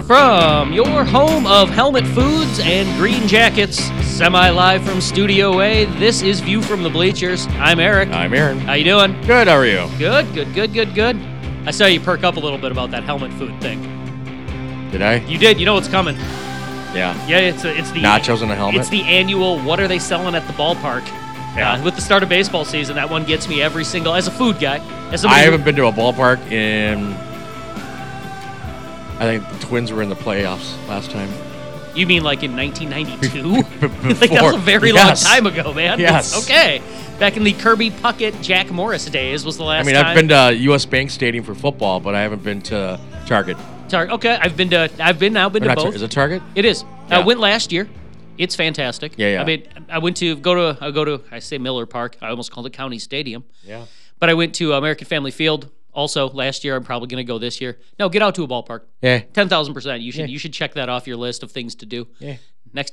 From your home of Helmet Foods and Green Jackets, semi-live from Studio A, this is View from the Bleachers. I'm Eric. I'm Aaron. How you doing? Good, how are you? Good. I saw you perk up a little bit about that helmet food thing. Did I? You did. You know what's coming. Yeah. Yeah, it's the nachos and a helmet? It's the annual, what are they selling at the ballpark? Yeah. With the start of baseball season, that one gets me every single, as a food guy. I haven't been to a ballpark in, I think the Twins were in the playoffs last time. You mean like in 1992? Before. Like that was a very long time ago, man. Yes. Okay. Back in the Kirby Puckett, Jack Morris days was the last time. I've been to U.S. Bank Stadium for football, but I haven't been to Target. Okay, I've been to both. Is it Target? It is. Yeah. I went last year. It's fantastic. Yeah. I went to go to I say Miller Park. I almost called it County Stadium. Yeah. But I went to American Family Field also last year. I'm probably going to go this year. No, get out to a ballpark. Yeah. 10,000%. You should check that off your list of things to do. Yeah. Next,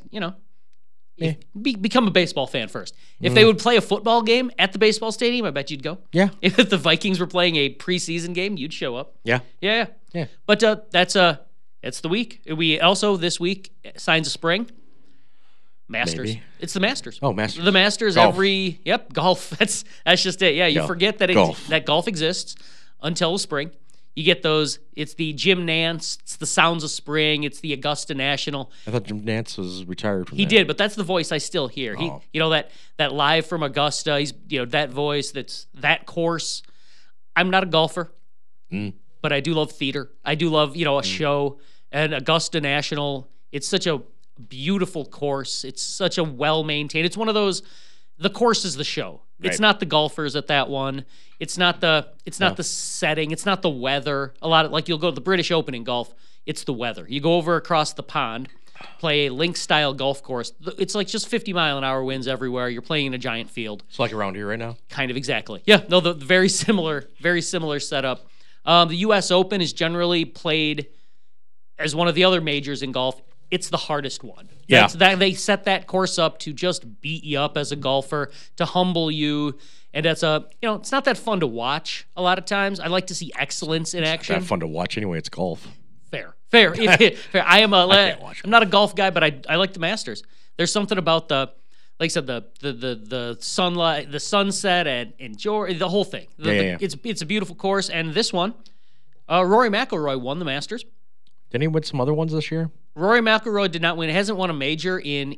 become a baseball fan first. If they would play a football game at the baseball stadium, I bet you'd go. Yeah. If the Vikings were playing a preseason game, you'd show up. Yeah. Yeah. But it's the week. We also this week signs of spring. Masters. Maybe. It's the Masters. Oh, Masters. The Masters Golf. Golf. That's just it. Yeah, you forget that Golf. that golf exists until the spring. You get those. It's the Jim Nance. It's the Sounds of Spring. It's the Augusta National. I thought Jim Nance was retired from He that. did, but that's the voice I still hear. Oh. That live from Augusta. He's that voice. That's that course. I'm not a golfer, but I do love theater. I do love a show. And Augusta National. It's such a beautiful course. It's such a well-maintained. It's one of those. The course is the show. Right. It's not the golfers at that one. It's not the setting. It's not the weather. A lot of you'll go to the British Open in golf. It's the weather. You go over across the pond, play a link-style golf course. It's like just 50-mile-an-hour winds everywhere. You're playing in a giant field. It's like around here right now. Kind of exactly. Yeah. No, the very similar setup. The U.S. Open is generally played as one of the other majors in golf. It's the hardest one. Yeah. They set that course up to just beat you up as a golfer, to humble you. And it's not that fun to watch a lot of times. I like to see excellence in action. It's not fun to watch anyway. It's golf. Fair. Fair. I'm not a golf guy, but I like the Masters. There's something about like I said, the sunlight, the sunset, and the whole thing. It's a beautiful course. And this one, Rory McIlroy won the Masters. Didn't he win some other ones this year? Rory McIlroy did not win. He hasn't won a major in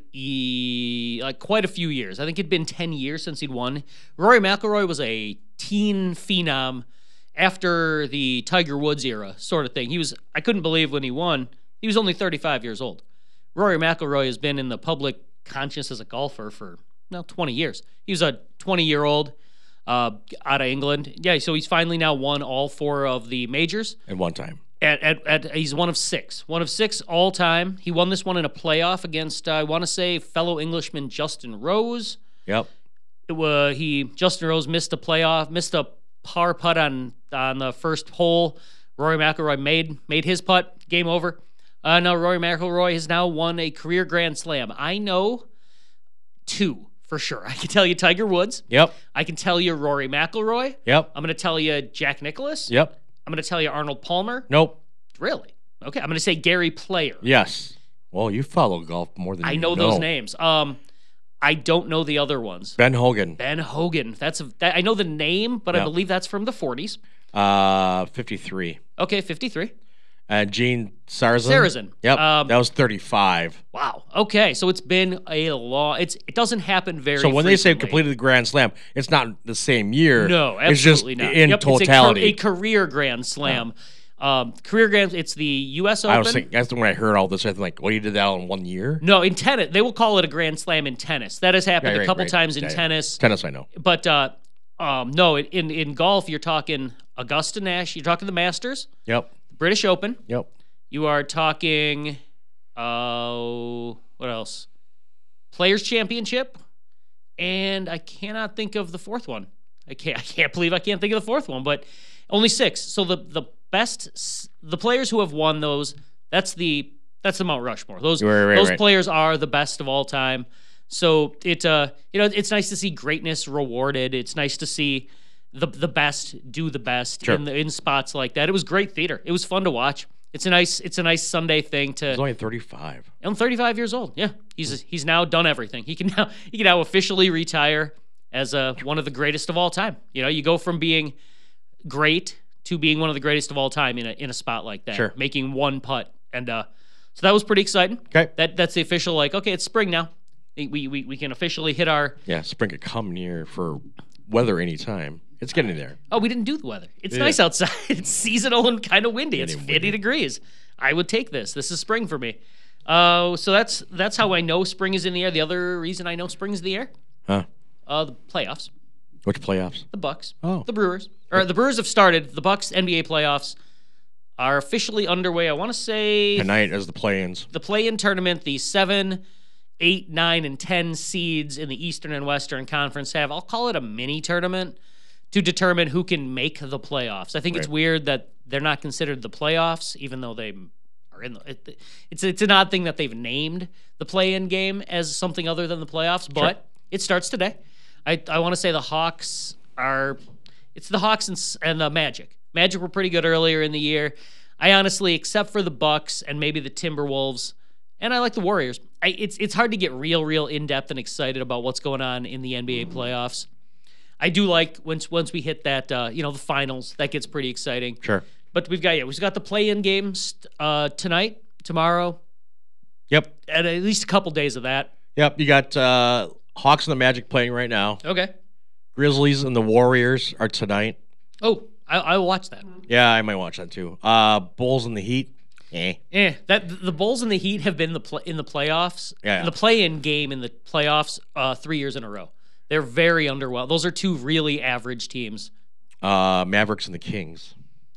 quite a few years. I think it'd been 10 years since he'd won. Rory McIlroy was a teen phenom after the Tiger Woods era sort of thing. I couldn't believe when he won. He was only 35 years old. Rory McIlroy has been in the public conscious as a golfer for 20 years. He was a 20-year-old out of England. Yeah, so he's finally now won all 4 of the majors. At one time. He's one of 6 all time. He won this one in a playoff against I want to say fellow Englishman Justin Rose. Yep. Justin Rose missed a par putt on the first hole. Rory McIlroy made his putt. Game over. Now Rory McIlroy has now won a career Grand Slam. I know 2 for sure. I can tell you Tiger Woods. Yep. I can tell you Rory McIlroy. Yep. I'm going to tell you Jack Nicklaus. Yep. I'm going to tell you Arnold Palmer. Nope. Really? Okay. I'm going to say Gary Player. Yes. Well, you follow golf more than I know those names. I don't know the other ones. Ben Hogan. Ben Hogan. I know the name, but I believe that's from the 40s. 53. Okay, 53. Gene Sarazen. Sarazen. Yep. That was 35. Wow. Okay, so it's been a long. It doesn't happen very. So when they say frequently. completed the Grand Slam, it's not the same year. No, absolutely it's just not. in totality. It's a career Grand Slam. Career Grand. It's the U.S. Open. I was thinking, that's when I heard all this. I was like, well, you did that all in 1 year? No, in tennis, they will call it a Grand Slam in tennis. That has happened a couple times in tennis. Tennis, I know. But no, in golf, you're talking Augusta Nash. You're talking the Masters. Yep. British Open. Yep. You are talking, what else? Players Championship, and I cannot think of the 4th one. I can't believe I can't think of the 4th one, but only 6. So the players who have won those, that's the Mount Rushmore. Those players are the best of all time. So it's nice to see greatness rewarded. It's nice to see the best do the best in spots like that. It was great theater. It was fun to watch. It's a nice Sunday thing to. He's only 35. I'm 35 years old. Yeah, he's now done everything. He can now officially retire as one of the greatest of all time. You go from being great to being one of the greatest of all time in a spot like that. Sure. Making one putt, and so that was pretty exciting. Okay. That's the official okay, it's spring now. We can officially hit our. Yeah, spring could come near for weather anytime. It's getting there. Oh, we didn't do the weather. It's nice outside. It's seasonal and kind of windy. It's 50 degrees. I would take this. This is spring for me. So that's how I know spring is in the air. The other reason I know spring is in the air, Huh? the playoffs. Which playoffs? The Bucks. Oh. The Brewers. The Brewers have started. The Bucks NBA playoffs are officially underway. I want to say Tonight as the play-ins. the play-in tournament, the 7, 8, 9, and 10 seeds in the Eastern and Western Conference have, I'll call it a mini tournament, to determine who can make the playoffs. I think it's weird that they're not considered the playoffs, even though they are in the. It's an odd thing that they've named the play-in game as something other than the playoffs, but it starts today. I want to say the Hawks are. It's the Hawks and the Magic. Magic were pretty good earlier in the year. I honestly, except for the Bucks and maybe the Timberwolves, and I like the Warriors. It's hard to get real in depth and excited about what's going on in the NBA playoffs. I do like once we hit that the finals, that gets pretty exciting. Sure. But we've got the play-in games tonight, tomorrow. Yep. And at least a couple days of that. Yep. You got Hawks and the Magic playing right now. Okay. Grizzlies and the Warriors are tonight. Oh, I'll watch that. Yeah, I might watch that too. Bulls and the Heat. That the Bulls and the Heat have been in the playoffs. Yeah. The play-in game in the playoffs 3 years in a row. They're very underwhelmed. Those are two really average teams. Mavericks and the Kings.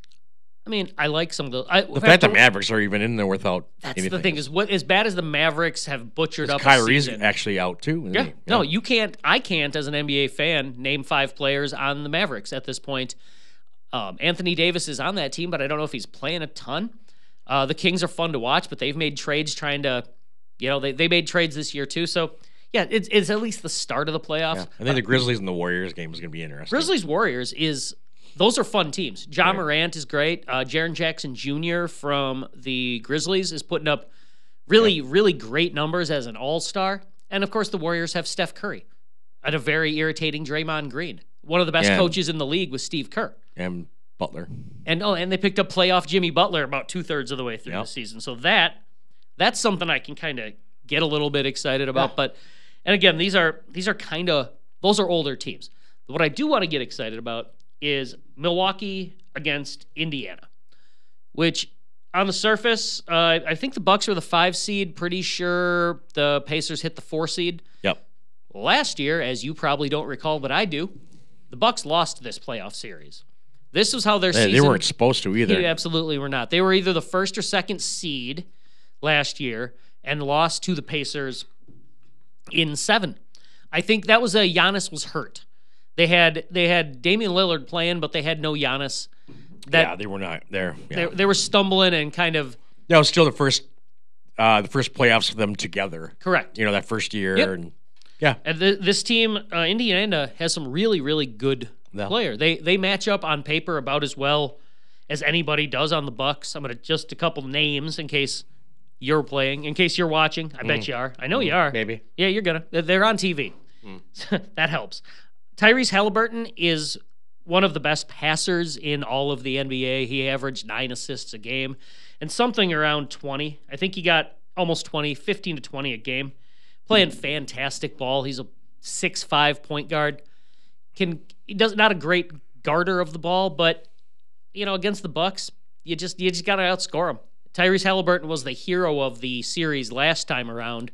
I mean, I like some of those. The fact that Mavericks are even in there without anything. The thing is, as bad as the Mavericks have butchered up Kyrie's a season, actually out too. Yeah. No, you can't. I can't, as an NBA fan, name 5 players on the Mavericks at this point. Anthony Davis is on that team, but I don't know if he's playing a ton. The Kings are fun to watch, but they've made trades trying to, they made trades this year too. So, yeah, it's at least the start of the playoffs. Yeah. I think the Grizzlies and the Warriors game is going to be interesting. Grizzlies-Warriors those are fun teams. Ja Morant is great. Jaren Jackson Jr. from the Grizzlies is putting up really great numbers as an all-star. And, of course, the Warriors have Steph Curry and a very irritating Draymond Green. One of the best coaches in the league was Steve Kerr. And Butler. And they picked up playoff Jimmy Butler about 2/3 of the way through the season. So that's something I can kind of get a little bit excited about. But and again, these are those are older teams. What I do want to get excited about is Milwaukee against Indiana, which on the surface, I think the Bucks were the 5 seed. Pretty sure the Pacers hit the 4 seed. Yep. Last year, as you probably don't recall, but I do, the Bucks lost this playoff series. This was how their season. They weren't supposed to either. They absolutely were not. They were either the 1st or 2nd seed last year and lost to the Pacers in 7. I think that was Giannis was hurt. They had Damian Lillard playing, but they had no Giannis. They were not there. Yeah. They were stumbling and kind of. That was still the first playoffs for them together. Correct. That first year. Yep. And yeah. And this team, Indiana, has some really good player. They match up on paper about as well as anybody does on the Bucks. I'm going to just a couple names in case you're playing, in case you're watching. I bet you are. I know you are. Maybe. Yeah, you're going to. They're on TV. That helps. Tyrese Halliburton is one of the best passers in all of the NBA. He averaged 9 assists a game and something around 20. I think he got almost 20, 15 to 20 a game. Playing fantastic ball. He's a 6'5" point guard. Not a great guarder of the ball, but against the Bucks, you just got to outscore him. Tyrese Halliburton was the hero of the series last time around.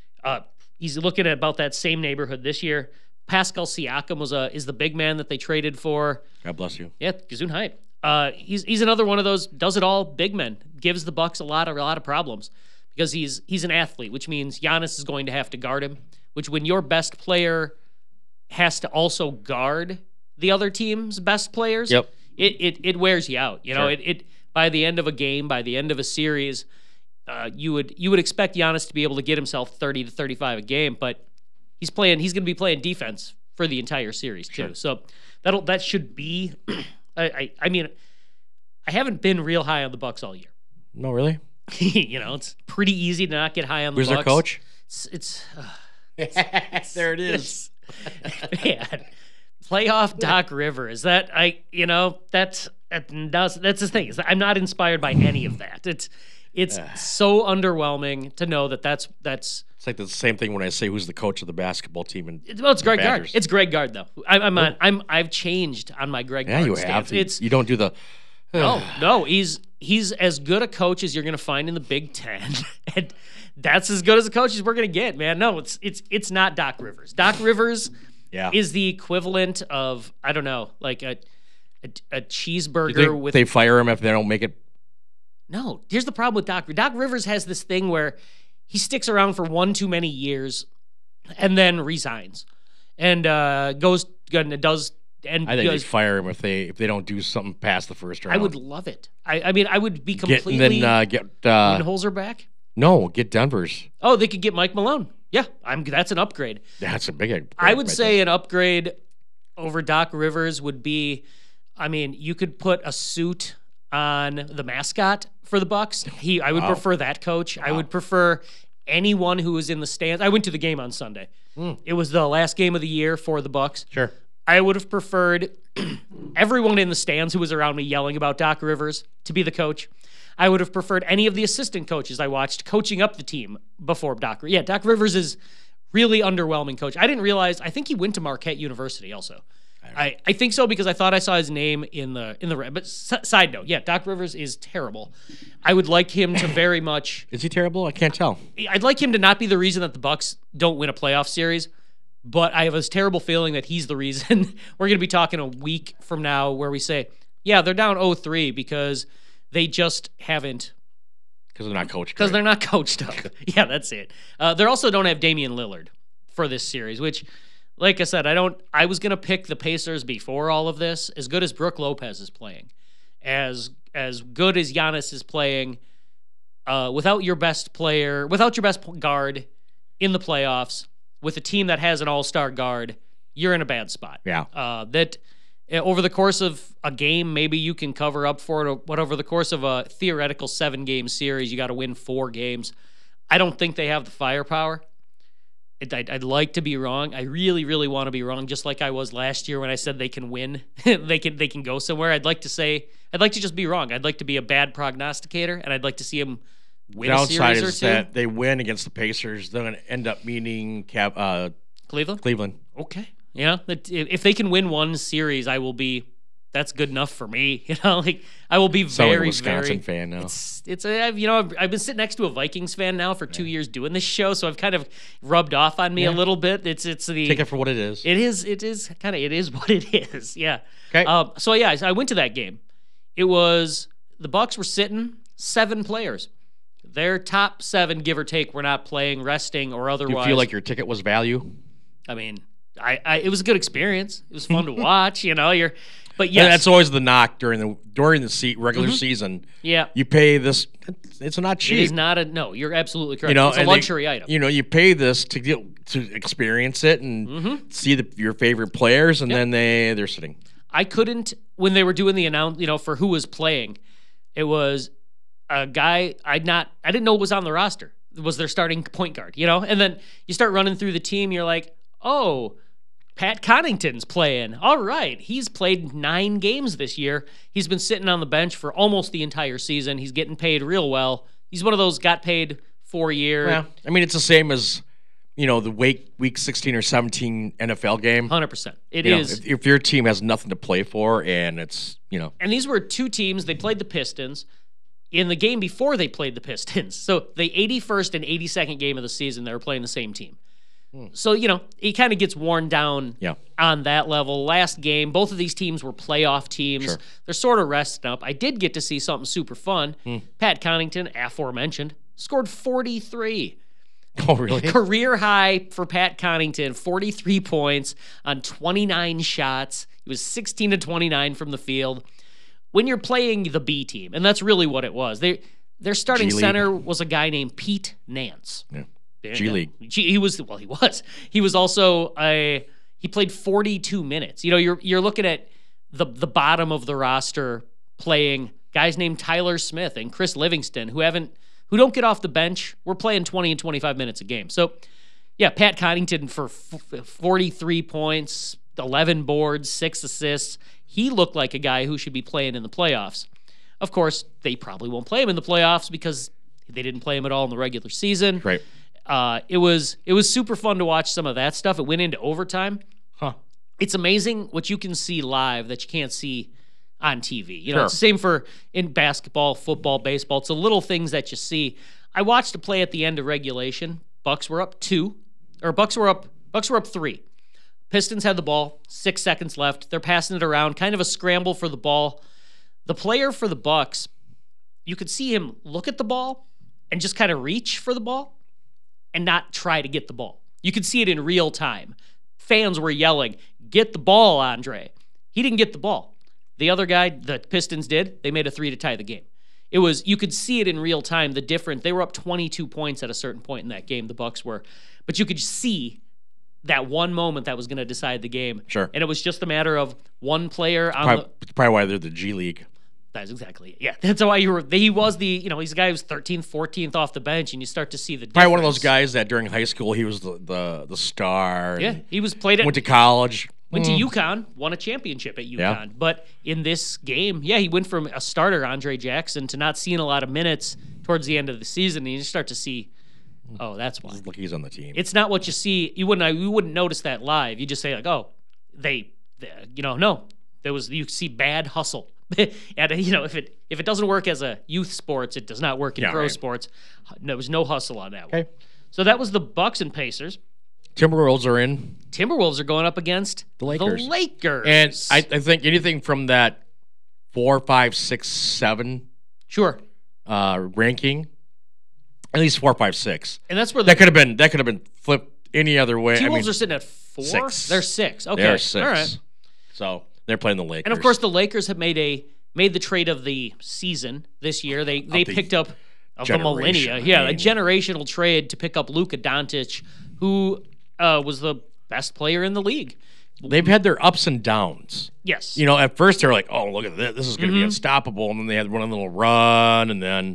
He's looking at about that same neighborhood this year. Pascal Siakam is the big man that they traded for. God bless you. Yeah, Gazoon hype. He's another one of those does it all big men. Gives the Bucks a lot of problems because he's an athlete, which means Giannis is going to have to guard him. Which when your best player has to also guard the other team's best players, it wears you out. It by the end of a game, by the end of a series, you would expect Giannis to be able to get himself 30 to 35 a game, but he's going to be playing defense for the entire series too. So that should be. I mean, I haven't been real high on the Bucks all year. No, really? It's pretty easy to not get high on the Who's Bucs. their coach? It's There it is. man, playoff Doc Rivers. That's the thing. I'm not inspired by any of that. It's so underwhelming to know that's. It's like the same thing when I say who's the coach of the basketball team. It's Greg Gard. Badgers. It's Greg Gard though. I've changed on my Greg Gard You stance. have. You don't do the. No. He's as good a coach as you're going to find in the Big Ten, and that's as good as a coach as we're going to get, man. No, it's not Doc Rivers. Doc Rivers is the equivalent of, I don't know, like a cheeseburger with. They fire him if they don't make it. No, here's the problem with Doc Rivers has this thing where he sticks around for one too many years, and then resigns, and goes and does. And I think they fire him if they don't do something past the first round. I would love it. I mean, I would be completely. Get Budenholzer back. No, get Denver's. Oh, they could get Mike Malone. Yeah, that's an upgrade. That's a big upgrade. I would say an upgrade over Doc Rivers would be, I mean, you could put a suit on the mascot for the Bucs. I would prefer that coach. Wow. I would prefer anyone who was in the stands. I went to the game on Sunday. It was the last game of the year for the Bucs. Sure. I would have preferred everyone in the stands who was around me yelling about Doc Rivers to be the coach. I would have preferred any of the assistant coaches I watched coaching up the team before Doc. Yeah, Doc Rivers is really underwhelming coach. I didn't realize. I think he went to Marquette University also. I think so because I thought I saw his name in the. But side note, yeah, Doc Rivers is terrible. I would like him to very much. Is he terrible? I can't tell. I'd like him to not be the reason that the Bucs don't win a playoff series. But I have this terrible feeling that he's the reason. We're going to be talking a week from now where we say, yeah, they're down 0-3 because they just haven't. Because they're not coached. Because they're not coached up. Yeah, that's it. They also don't have Damian Lillard for this series, which, like I said, I was going to pick the Pacers before all of this. As good as Brook Lopez is playing, as good as Giannis is playing, without your best guard in the playoffs, with a team that has an all-star guard, you're in a bad spot. Yeah. That over the course of a game, maybe you can cover up for it, but over the course of a theoretical 7-game series, you got to win 4 games. I don't think they have the firepower. I'd like to be wrong. I really, really want to be wrong, just like I was last year when I said they can win. they can go somewhere. I'd like to just be wrong. I'd like to be a bad prognosticator, and I'd like to see them win a series or two. That they win against the Pacers, they're going to end up meeting Cleveland. Cleveland. Okay. Yeah. If they can win one series, that's good enough for me. I will be very, Wisconsin fan now. I've been sitting next to a Vikings fan now for 2 years doing this show, so I've kind of rubbed off on me a little bit. It's the take it for what it is. It is what it is. Yeah. Okay. I went to that game. It was the Bucs were sitting 7 players. Their top 7, give or take, were not playing, resting, or otherwise. Do you feel like your ticket was value? I mean, it was a good experience. It was fun to watch. But yes, and that's always the knock during the regular season. Yeah, you pay this. It's not cheap. It is not no. You're absolutely correct. It's a luxury item. You pay this to experience it and see your favorite players, and then they're sitting. I couldn't when they were doing the announce. For who was playing, it was a guy I didn't know was on the roster. It was their starting point guard, And then you start running through the team, you're like, oh, Pat Connaughton's playing. All right. He's played 9 games this year. He's been sitting on the bench for almost the entire season. He's getting paid real well. He's one of those got paid 4 year. Yeah. I mean, it's the same as, the week 16 or 17 NFL game. 100%. It is. If your team has nothing to play for and it's, And these were 2 teams. They played the Pistons. In the game before they played the Pistons. So the 81st and 82nd game of the season, they were playing the same team. So, it kind of gets worn down on that level. Last game, both of these teams were playoff teams. Sure. They're sort of resting up. I did get to see something super fun. Pat Connaughton, aforementioned, scored 43. Oh, really? Career high for Pat Connaughton, 43 points on 29 shots. He was 16 to 29 from the field. When you're playing the B team, and that's really what it was, their starting center was a guy named Pete Nance. Yeah. G League. He was. He was also he played 42 minutes. You're looking at the bottom of the roster playing guys named Tyler Smith and Chris Livingston who don't get off the bench. We're playing 20 and 25 minutes a game. So, yeah, Pat Connaughton for 43 points, 11 boards, 6 assists. He looked like a guy who should be playing in the playoffs. Of course, they probably won't play him in the playoffs because they didn't play him at all in the regular season. Right. It was super fun to watch some of that stuff. It went into overtime. Huh. It's amazing what you can see live that you can't see on TV. You know, Sure. it's the same for in basketball, football, baseball. It's the little things that you see. I watched a play at the end of regulation. Bucks were up 2, or Bucks were up 3. Pistons had the ball, 6 seconds left. They're passing it around, kind of a scramble for the ball. The player for the Bucks, you could see him look at the ball and just kind of reach for the ball and not try to get the ball. You could see it in real time. Fans were yelling, "Get the ball, Andre." He didn't get the ball. The other guy, the Pistons did. They made a 3 to tie the game. You could see it in real time, the difference. They were up 22 points at a certain point in that game, the Bucks were. But you could see that one moment that was going to decide the game. Sure. And it was just a matter of one player on Probably why they're the G League. That's exactly it. Yeah, that's why he was he's a guy who's 13th, 14th off the bench, and you start to see the difference. Probably one of those guys that during high school he was the star. Yeah, he was played at Went to college. Went to UConn, won a championship at UConn. Yeah. But in this game, he went from a starter, Andre Jackson, to not seeing a lot of minutes towards the end of the season. And you start to see, oh, that's why. Look, he's on the team. It's not what you see. You wouldn't notice that live. You just say like, oh, no. You see bad hustle. And if it doesn't work as a youth sports, it does not work in pro sports. There was no hustle on that one. Okay. So that was the Bucks and Pacers. Timberwolves are in. Timberwolves are going up against the Lakers. And I think anything from that 4, 5, 6, 7 ranking, at least 4, 5, 6. And that's where that could have been flipped any other way. Timberwolves are sitting at 4. 6. They're 6. Okay, they're 6. All right. So they're playing the Lakers. And of course, the Lakers have made the trade of the season this year. They picked up the millennia, a generational trade to pick up Luka Doncic, who was the best player in the league. They've had their ups and downs. Yes. At first they were like, oh, look at this. This is going to be unstoppable. And then they had one little run, and then,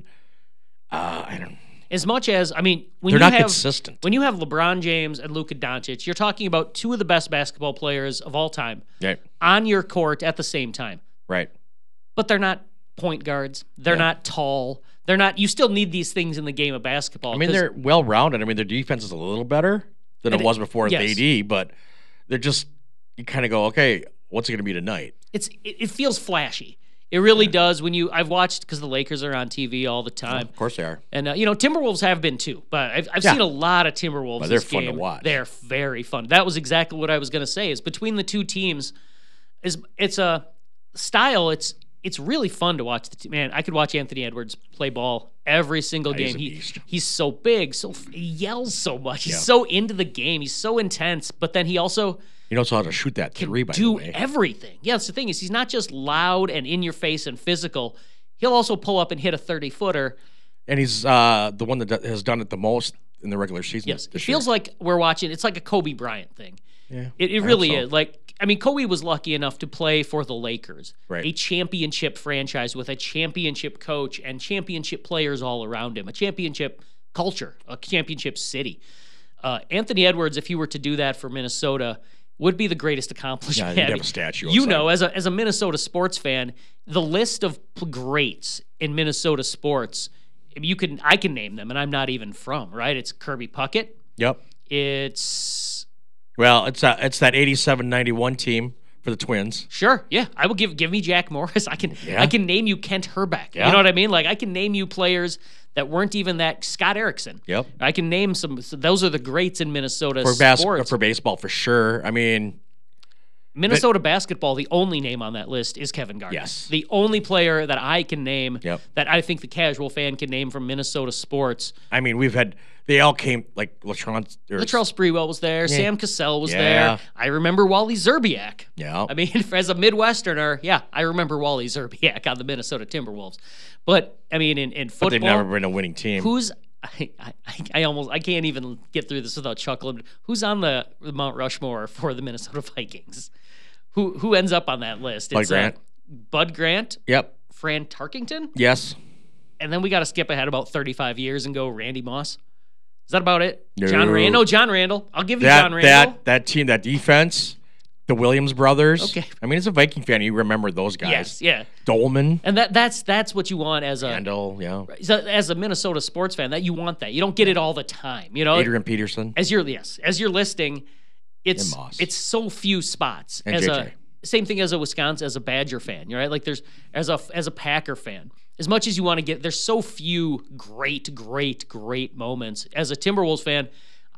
I don't know. As much as, when they're not consistent. When you have LeBron James and Luka Doncic, you're talking about 2 of the best basketball players of all time on your court at the same time. Right. But they're not point guards. They're not tall. They're not. You still need these things in the game of basketball. They're well-rounded. Their defense is a little better than it was before with AD, but they're just, you kind of go, okay, what's it going to be tonight? It feels flashy. It really does. I've watched, because the Lakers are on TV all the time. Of course they are. And Timberwolves have been too, but I've seen a lot of Timberwolves. But they're fun to watch. They're very fun. That was exactly what I was going to say. Is between the two teams, it's a style. It's really fun to watch. Man, I could watch Anthony Edwards play ball every single game. He's so big, he yells so much. He's so into the game. He's so intense. But then he also knows how to shoot that 3. By the way, do everything. Yeah, that's the thing, is he's not just loud and in your face and physical. He'll also pull up and hit a 30-footer. And he's the one that has done it the most in the regular season. Yes, it feels like we're watching. It's like a Kobe Bryant thing. Yeah, it really is. Kobe was lucky enough to play for the Lakers, right? A championship franchise with a championship coach and championship players all around him, a championship culture, a championship city. Anthony Edwards, if he were to do that for Minnesota, would be the greatest accomplishment. Yeah, he'd have a statue. As a Minnesota sports fan, the list of greats in Minnesota sports, I can name them, and I'm not even from, right? It's Kirby Puckett. Yep. It's that 87-91 team for the Twins. Sure, yeah. I will give me Jack Morris. I can name you Kent Herbeck. Yeah. You know what I mean? I can name you players that weren't even that. Scott Erickson. Yep. I can name some. So those are the greats in Minnesota sports. For baseball, for sure. Minnesota basketball, the only name on that list is Kevin Garnett. Yes. The only player that I can name that I think the casual fan can name from Minnesota sports. They all came, like Latrell Sprewell was there. Yeah. Sam Cassell was there. I remember Wally Zerbiak. Yeah. As a Midwesterner, I remember Wally Zerbiak on the Minnesota Timberwolves. But, in football. But they've never been a winning team. I can't even get through this without chuckling. Who's on the Mount Rushmore for the Minnesota Vikings? Who ends up on that list? Bud Grant. Bud Grant. Yep. Fran Tarkington. Yes. And then we got to skip ahead about 35 years and go Randy Moss. Is that about it? No. John Randall. John Randall. I'll give you John Randall. That team, that defense, the Williams brothers. Okay. I mean, as a Viking fan, you remember those guys. Yes, yeah. Dolman. And that's what you want as a Randall, yeah. As a Minnesota sports fan. That you want that. You don't get it all the time. You know, Adrian Peterson. As you're listing, it's so few spots. And JJ. Same thing as a Badger fan, right? Like there's as a Packer fan. As much as you want to get, there's so few great moments. As a Timberwolves fan,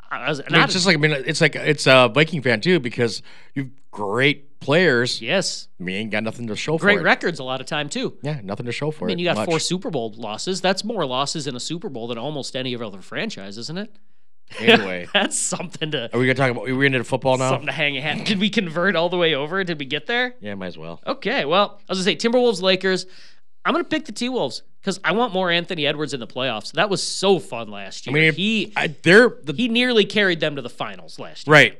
it's a Viking fan too, because you've great players. Yes, I mean, you ain't got nothing to show for great it. records a lot of time too. Yeah, nothing to show for it. I mean, you got 4 Super Bowl losses. That's more losses in a Super Bowl than almost any of other franchise, isn't it? Anyway, that's something to. Are we gonna talk about? We're into football now. Something to hang a hat. Did we convert all the way over? Did we get there? Yeah, might as well. Okay, well, I was gonna say Timberwolves, Lakers. I'm gonna pick the T-Wolves because I want more Anthony Edwards in the playoffs. That was so fun last year. I mean, he nearly carried them to the finals last year. Right.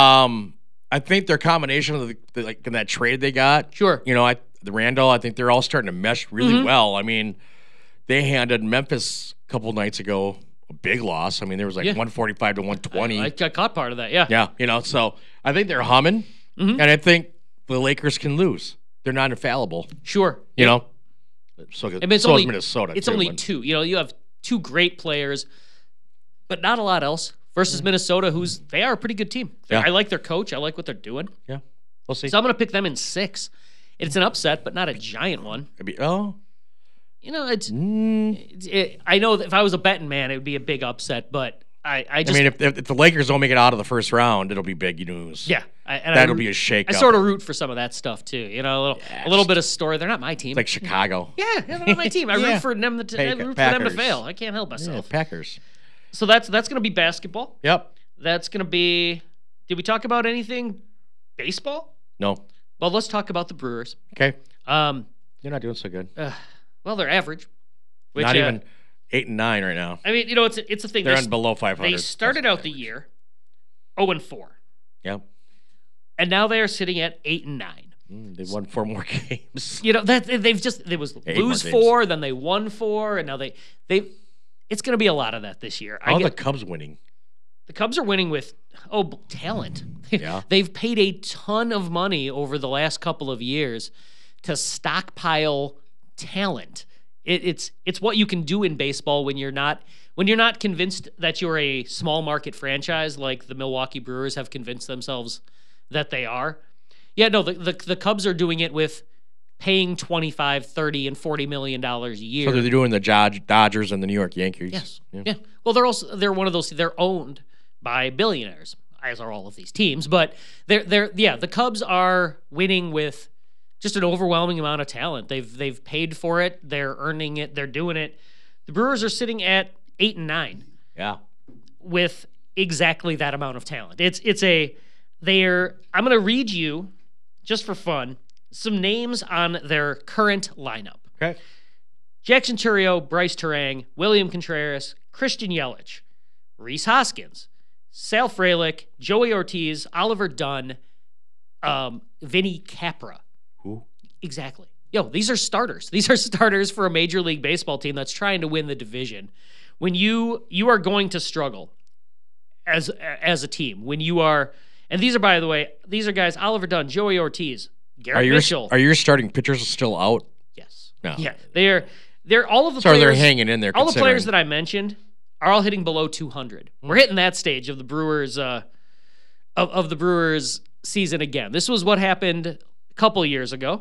I think their combination of like in that trade they got. Sure. You know, the Randall. I think they're all starting to mesh really well. I mean, they handed Memphis a couple nights ago a big loss. I mean, there was like 145 to 120. I caught part of that. Yeah. Yeah. You know, so I think they're humming, and I think the Lakers can lose. They're not infallible. Sure. You know. So it's only Minnesota. It's only 2. You know, you have 2 great players, but not a lot else. Versus Minnesota, they are a pretty good team. Yeah. I like their coach. I like what they're doing. Yeah, we'll see. So I'm going to pick them in 6. It's an upset, but not a giant one. You know, I know that if I was a betting man, it would be a big upset, but I mean, if the Lakers don't make it out of the first round, it'll be big news. Yeah. That'll be a shake-up. I sort of root for some of that stuff, too. You know, a little bit of story. They're not my team. It's like Chicago. Yeah, they're not my team. I root for them to fail. I can't help myself. Yeah, Packers. So that's going to be basketball. Yep. That's going to be... Did we talk about anything baseball? No. Well, let's talk about the Brewers. Okay. They're not doing so good. Well, they're average. Which, not even 8 and 9 right now. I mean, you know, it's a thing. They're on below 500. They started out the year 0-4. Yep. And now they are sitting at 8 and 9. They've won 4 more games. You know that they lose 4, then they won 4, and now they it's going to be a lot of that this year. How are the Cubs winning? The Cubs are winning with talent. Yeah. They've paid a ton of money over the last couple of years to stockpile talent. It's what you can do in baseball when you're not convinced that you're a small market franchise like the Milwaukee Brewers have convinced themselves that they are. Yeah, no, the Cubs are doing it with paying $25, $30, and $40 million a year. So they're doing the Dodgers and the New York Yankees. Yes. Yeah. Well, they're one of those. They're owned by billionaires, as are all of these teams. But the Cubs are winning with just an overwhelming amount of talent. They've paid for it. They're earning it. They're doing it. The Brewers are sitting at 8 and 9. Yeah. With exactly that amount of talent. I'm going to read you just for fun some names on their current lineup. Okay. Jackson Chourio, Bryce Terang, William Contreras, Christian Yelich, Rhys Hoskins, Sal Frelick, Joey Ortiz, Oliver Dunn, Vinny Capra. Who? Exactly. These are starters. These are starters for a Major League Baseball team that's trying to win the division. When you are going to struggle as a team, when you are, and these are, by the way, these are guys, Oliver Dunn, Joey Ortiz, Garrett Mitchell. Are your starting pitchers still out? Yes. No. Yeah. They're all of the players. So they're hanging in there. All the players that I mentioned are all hitting below 200. We're hitting that stage of the Brewers of the Brewers season again. This was what happened a couple years ago.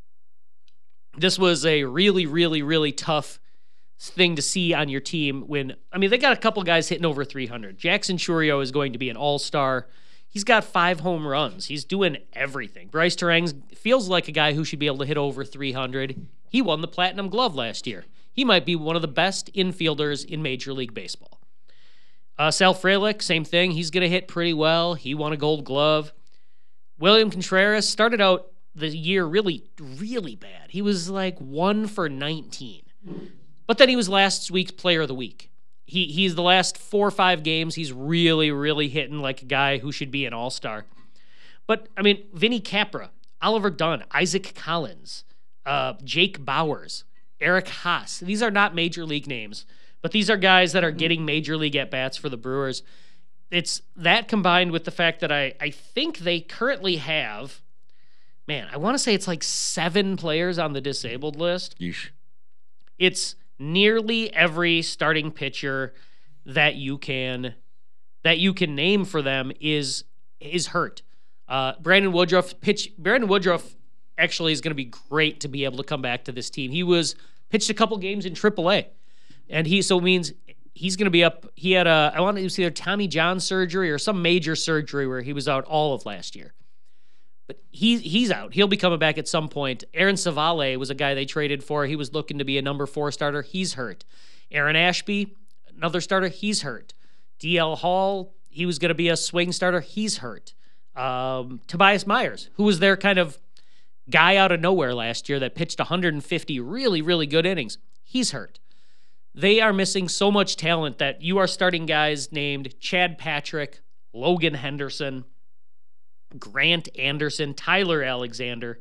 This was a really, really, really tough thing to see on your team they got a couple guys hitting over 300. Jackson Chourio is going to be an all-star. He's got 5 home runs. He's doing everything. Bryce Terang feels like a guy who should be able to hit over 300. He won the Platinum Glove last year. He might be one of the best infielders in Major League Baseball. Sal Frelick, same thing. He's going to hit pretty well. He won a Gold Glove. William Contreras started out the year really, really bad. He was like 1 for 19. But then he was last week's Player of the Week. He's the last 4 or 5 games, he's really, really hitting like a guy who should be an all-star. But, Vinny Capra, Oliver Dunn, Isaac Collins, Jake Bowers, Eric Haas. These are not major league names, but these are guys that are getting major league at-bats for the Brewers. It's that combined with the fact that I think they currently have, man, I want to say it's like 7 players on the disabled list. Yeesh. It's nearly every starting pitcher that you can name for them is hurt. Brandon Woodruff actually is going to be great to be able to come back to this team. He was pitched a couple games in AAA, and means he's going to be up. He had I want to see either Tommy John surgery or some major surgery where he was out all of last year. But he's out. He'll be coming back at some point. Aaron Savale was a guy they traded for. He was looking to be a number 4 starter. He's hurt. Aaron Ashby, another starter. He's hurt. DL Hall, he was going to be a swing starter. He's hurt. Tobias Myers, who was their kind of guy out of nowhere last year that pitched 150 really, really good innings. He's hurt. They are missing so much talent that you are starting guys named Chad Patrick, Logan Henderson, Grant Anderson, Tyler Alexander.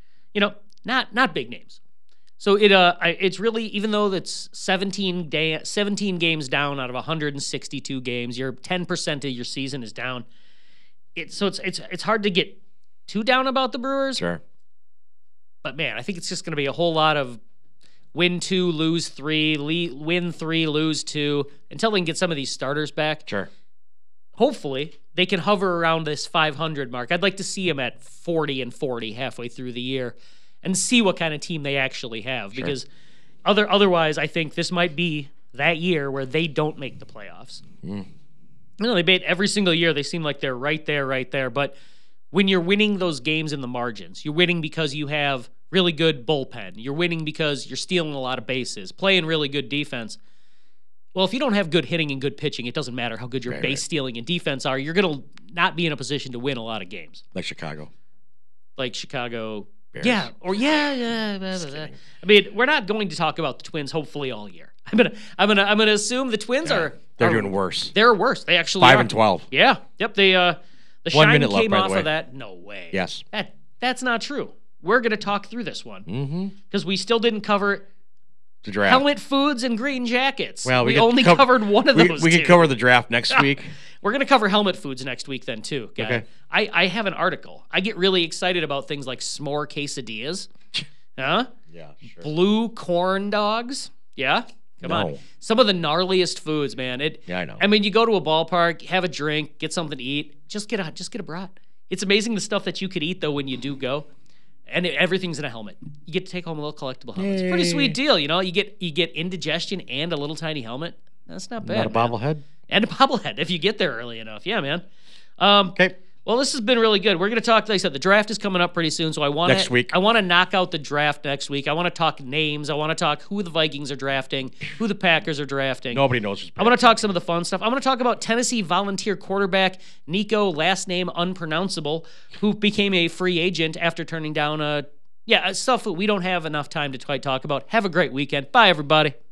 Not big names. So it's really, even though it's 17 games down out of 162 games, your 10% of your season is down. It's hard to get too down about the Brewers. Sure. But man, I think it's just going to be a whole lot of win 2, lose 3, win 3, lose 2 until they can get some of these starters back. Sure. Hopefully, they can hover around this 500 mark. I'd like to see them at 40-40 halfway through the year and see what kind of team they actually have. Sure. Because otherwise, I think this might be that year where they don't make the playoffs. They made every single year. They seem like they're right there. But when you're winning those games in the margins, you're winning because you have really good bullpen. You're winning because you're stealing a lot of bases, playing really good defense. Well, if you don't have good hitting and good pitching, it doesn't matter how good your base stealing and defense are. You're going to not be in a position to win a lot of games. Like Chicago. Bears. Yeah. Or I mean, we're not going to talk about the Twins hopefully all year. I'm gonna assume the Twins are doing worse. They're worse. They actually 5-12. Yeah. Yep. They the 1 shine minute left, came by the off way. of that. No way. Yes. That's not true. We're gonna talk through this one because we still didn't cover The draft. Helmet Foods and Green Jackets. Well, we only covered one of those. We could cover the draft next week. We're going to cover Helmet Foods next week then, too. Guy. Okay. I have an article. I get really excited about things like s'more quesadillas. Huh? Yeah, sure. Blue corn dogs. Yeah? Come on. Some of the gnarliest foods, man. I know. I mean, you go to a ballpark, have a drink, get something to eat. Just get a brat. It's amazing the stuff that you could eat, though, when you do go. And everything's in a helmet. You get to take home a little collectible helmet. It's a pretty sweet deal, you know. You get indigestion and a little tiny helmet. That's not bad. Not a bobblehead. And a bobblehead if you get there early enough. Yeah, man. Okay. Well, this has been really good. We're going to talk, like I said, the draft is coming up pretty soon, so I want Next week. I want to knock out the draft next week. I want to talk names. I want to talk who the Vikings are drafting, who the Packers are drafting. Nobody knows. I want to talk some of the fun stuff. I want to talk about Tennessee volunteer quarterback Nico, last name unpronounceable, who became a free agent after turning down stuff that we don't have enough time to quite talk about. Have a great weekend. Bye, everybody.